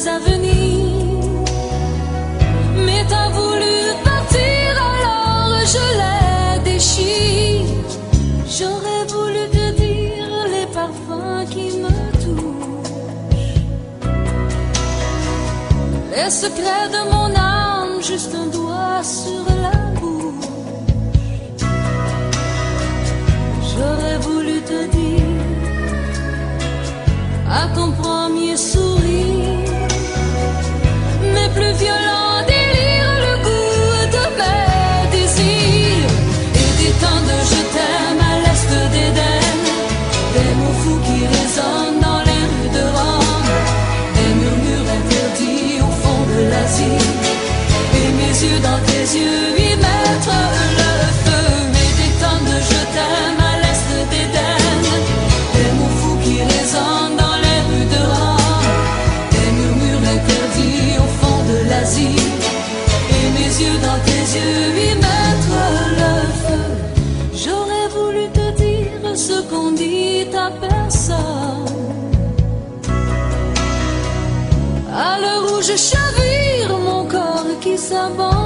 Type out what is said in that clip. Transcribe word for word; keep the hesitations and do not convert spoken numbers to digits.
avenirs. Mais t'as voulu partir, alors je l'ai déchiré. J'aurais voulu te dire les parfums qui me touchent, les secrets de mon âme, juste un doigt sur la bouche. J'aurais voulu te dire à ton premier sourire mes plus violents délires, le goût de mes désirs et des temps de je t'aime à l'est d'Éden, des mots fous qui résonnent dans les rues de Rome, des murmures interdits au fond de l'Asie, et mes yeux dans tes yeux y mettre le feu. Et des temps de je t'aime à l'est d'Éden, des mots fous qui résonnent dans les rues de Rome, des murmures interdits au fond de l'Asie, et mes yeux dans tes yeux y mettre le feu. J'aurais voulu te dire ce qu'on dit à personne, à l'heure où je chavire, mon corps qui s'abandonne.